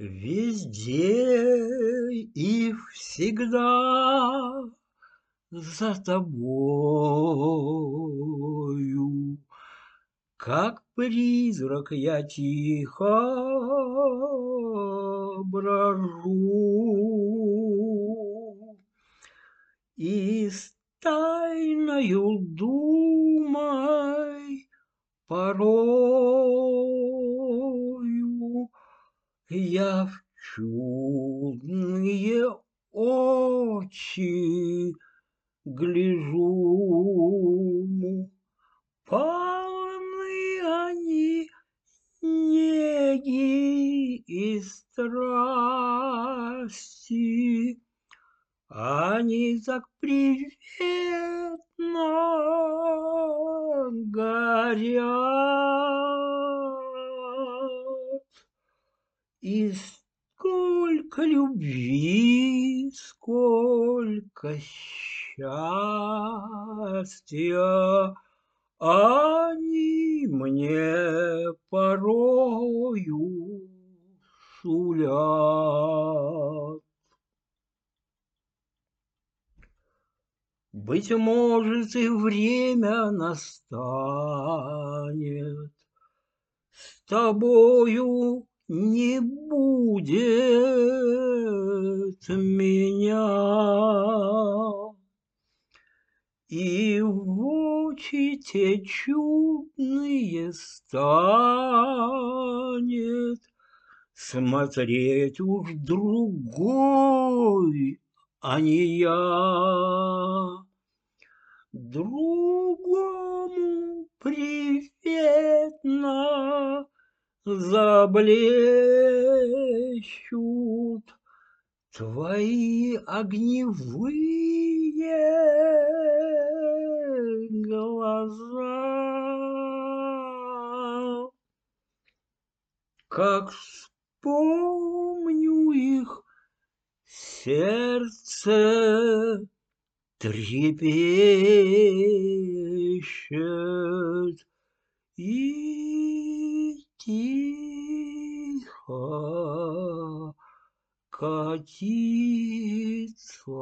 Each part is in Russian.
Везде и всегда за тобою, как призрак я тихо брожу и с тайною думой порою я в чудные очи гляжу. Полны они неги и страсти, они так приветно горят. И сколько любви, сколько счастья они мне порою сулят. Быть может, и время настанет, с тобою не будет меня, и в очи те чудные станет смотреть уж другой, а не я. Другому приветно заблещут твои огневые глаза. Как вспомню их, сердце трепещет и тихо катится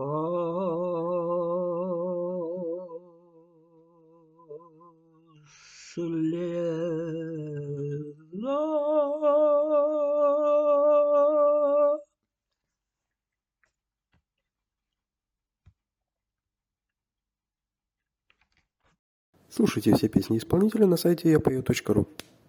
слеза. Слушайте все песни исполнителя на сайте yapою.ru.